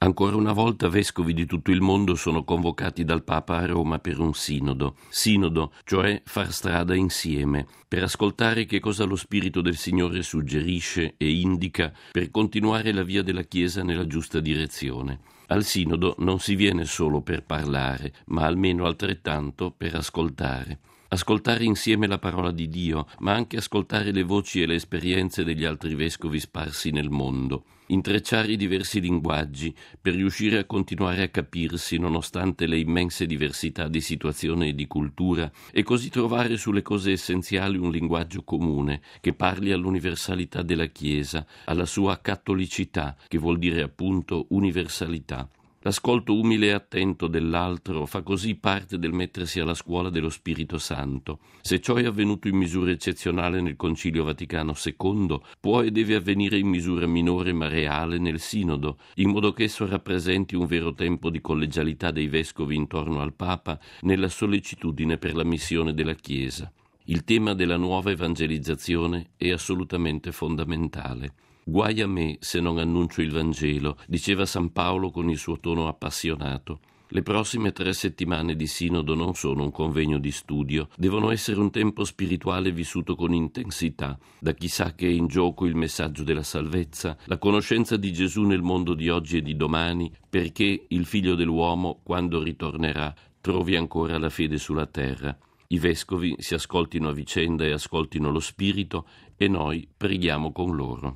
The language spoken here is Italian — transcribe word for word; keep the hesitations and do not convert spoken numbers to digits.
Ancora una volta vescovi di tutto il mondo sono convocati dal Papa a Roma per un sinodo. Sinodo, cioè far strada insieme, per ascoltare che cosa lo Spirito del Signore suggerisce e indica per continuare la via della Chiesa nella giusta direzione. Al sinodo non si viene solo per parlare, ma almeno altrettanto per ascoltare. Ascoltare insieme la parola di Dio, ma anche ascoltare le voci e le esperienze degli altri vescovi sparsi nel mondo. Intrecciare i diversi linguaggi per riuscire a continuare a capirsi nonostante le immense diversità di situazione e di cultura, e così trovare sulle cose essenziali un linguaggio comune che parli all'universalità della Chiesa, alla sua cattolicità, che vuol dire appunto universalità. L'ascolto umile e attento dell'altro fa così parte del mettersi alla scuola dello Spirito Santo. Se ciò è avvenuto in misura eccezionale nel Concilio Vaticano secondo, può e deve avvenire in misura minore ma reale nel Sinodo, in modo che esso rappresenti un vero tempo di collegialità dei vescovi intorno al Papa nella sollecitudine per la missione della Chiesa. Il tema della nuova evangelizzazione è assolutamente fondamentale. Guai a me se non annuncio il Vangelo, diceva San Paolo con il suo tono appassionato. Le prossime tre settimane di Sinodo non sono un convegno di studio, devono essere un tempo spirituale vissuto con intensità, da chi sa che è in gioco il messaggio della salvezza, la conoscenza di Gesù nel mondo di oggi e di domani, perché il Figlio dell'uomo, quando ritornerà, trovi ancora la fede sulla terra. I vescovi si ascoltino a vicenda e ascoltino lo Spirito, e noi preghiamo con loro.